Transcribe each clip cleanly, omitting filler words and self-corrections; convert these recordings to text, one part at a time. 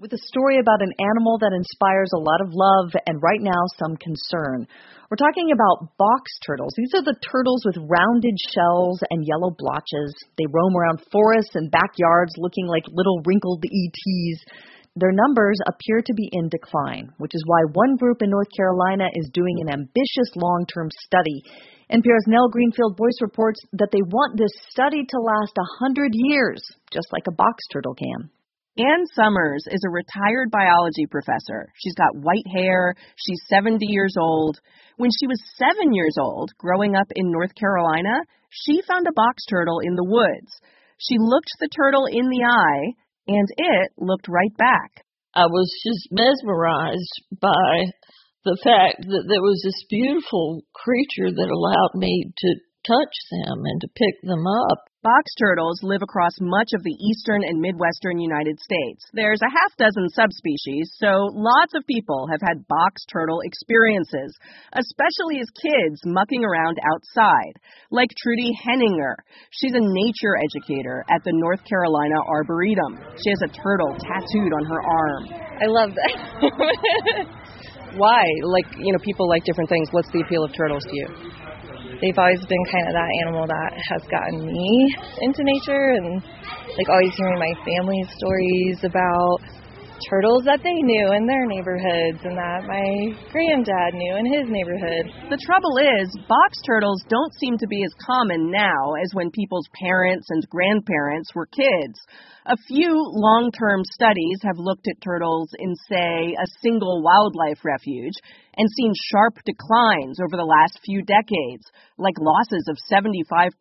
with a story about an animal that inspires a lot of love and right now some concern. We're talking about box turtles. These are the turtles with rounded shells and yellow blotches. They roam around forests and backyards looking like little wrinkled ETs. Their numbers appear to be in decline, which is why one group in North Carolina is doing an ambitious long-term study. NPR's Nell Greenfield-Boyce reports that they want this study to last 100 years, just like a box turtle can. Ann Summers is a retired biology professor. She's got white hair. She's 70 years old. When she was 7 years old, growing up in North Carolina, she found a box turtle in the woods. She looked the turtle in the eye, and it looked right back. I was just mesmerized by the fact that there was this beautiful creature that allowed me to touch them and to pick them up. Box turtles live across much of the eastern and midwestern United States. There's a half dozen subspecies, so lots of people have had box turtle experiences, especially as kids mucking around outside, like Trudy Henninger. She's a nature educator at the North Carolina Arboretum. She has a turtle tattooed on her arm. I love that. Why? People like different things. What's the appeal of turtles to you? They've always been kind of that animal that has gotten me into nature, and always hearing my family stories about turtles that they knew in their neighborhoods and that my granddad knew in his neighborhood. The trouble is, box turtles don't seem to be as common now as when people's parents and grandparents were kids. A few long-term studies have looked at turtles in, say, a single wildlife refuge and seen sharp declines over the last few decades, like losses of 75%.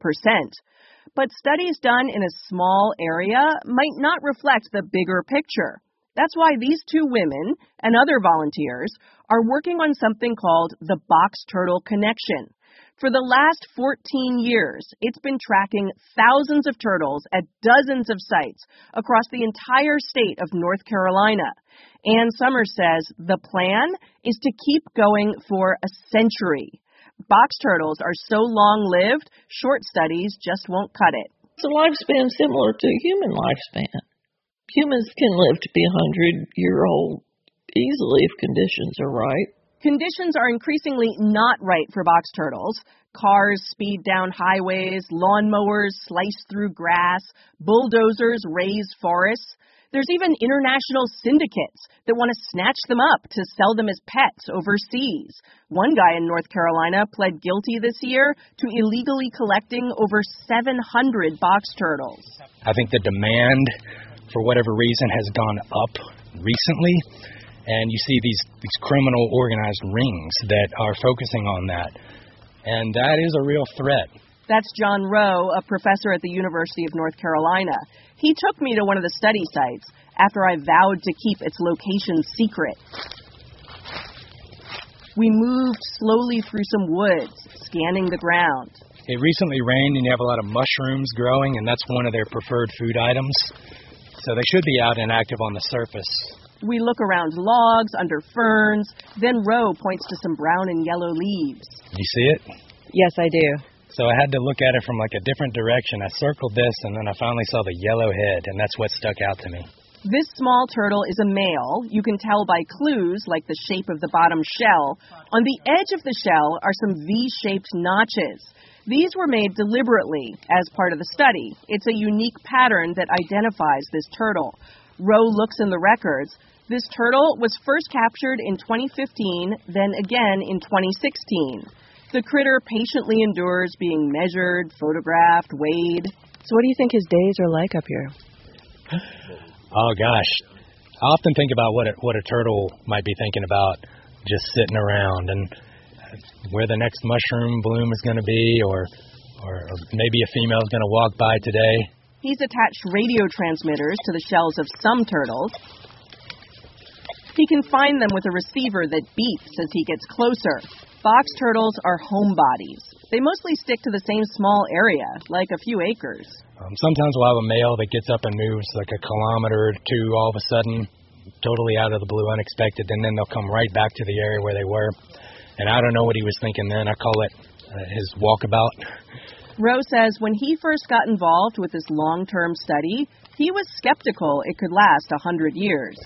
But studies done in a small area might not reflect the bigger picture. That's why these two women and other volunteers are working on something called the Box Turtle Connection. For the last 14 years, it's been tracking thousands of turtles at dozens of sites across the entire state of North Carolina. Ann Summers says the plan is to keep going for a century. Box turtles are so long-lived, short studies just won't cut it. It's a lifespan similar to human lifespan. Humans can live to be 100-year-old easily if conditions are right. Conditions are increasingly not right for box turtles. Cars speed down highways, lawnmowers slice through grass, bulldozers raze forests. There's even international syndicates that want to snatch them up to sell them as pets overseas. One guy in North Carolina pled guilty this year to illegally collecting over 700 box turtles. I think the demand, for whatever reason, has gone up recently, and you see these criminal organized rings that are focusing on that, and that is a real threat. That's John Rowe, a professor at the University of North Carolina. He took me to one of the study sites after I vowed to keep its location secret. We moved slowly through some woods, scanning the ground. It recently rained, and you have a lot of mushrooms growing, and that's one of their preferred food items. So they should be out and active on the surface. We look around logs, under ferns, then Rowe points to some brown and yellow leaves. You see it? Yes, I do. So I had to look at it from a different direction. I circled this, and then I finally saw the yellow head, and that's what stuck out to me. This small turtle is a male. You can tell by clues like the shape of the bottom shell. On the edge of the shell are some V-shaped notches. These were made deliberately as part of the study. It's a unique pattern that identifies this turtle. Rowe looks in the records. This turtle was first captured in 2015, then again in 2016. The critter patiently endures being measured, photographed, weighed. So what do you think his days are like up here? Oh, gosh. I often think about what a turtle might be thinking about just sitting around and where the next mushroom bloom is going to be, or maybe a female is going to walk by today. He's attached radio transmitters to the shells of some turtles. He can find them with a receiver that beeps as he gets closer. Box turtles are homebodies. They mostly stick to the same small area, like a few acres. Sometimes we'll have a male that gets up and moves like a kilometer or two all of a sudden, totally out of the blue, unexpected, and then they'll come right back to the area where they were. And I don't know what he was thinking then. I call it his walkabout. Rowe says when he first got involved with this long-term study, he was skeptical it could last 100 years.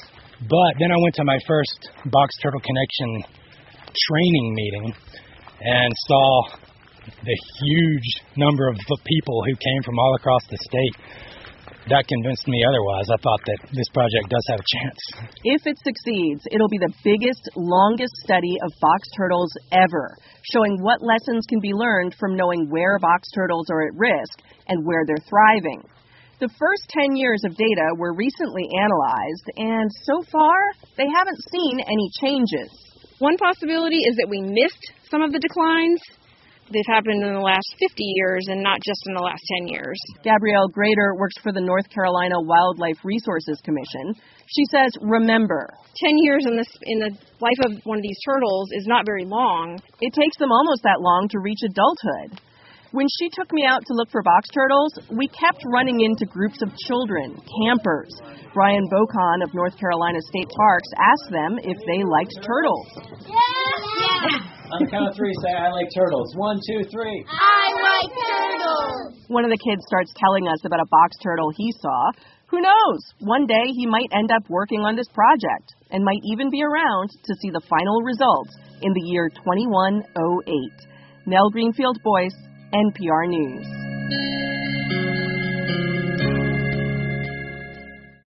But then I went to my first Box Turtle Connection training meeting and saw the huge number of people who came from all across the state. That convinced me otherwise. I thought that this project does have a chance. If it succeeds, it'll be the biggest, longest study of box turtles ever, showing what lessons can be learned from knowing where box turtles are at risk and where they're thriving. The first 10 years of data were recently analyzed, and so far, they haven't seen any changes. One possibility is that we missed some of the declines. They've happened in the last 50 years and not just in the last 10 years. Gabrielle Grader works for the North Carolina Wildlife Resources Commission. She says, remember, 10 years in the life of one of these turtles is not very long. It takes them almost that long to reach adulthood. When she took me out to look for box turtles, we kept running into groups of children, campers. Brian Bocon of North Carolina State Parks asked them if they liked turtles. Yeah. On the count of three, say, I like turtles. 1, 2, 3. I like turtles. One of the kids starts telling us about a box turtle he saw. Who knows? One day he might end up working on this project and might even be around to see the final results in the year 2108. Nell Greenfield Boyce, NPR News.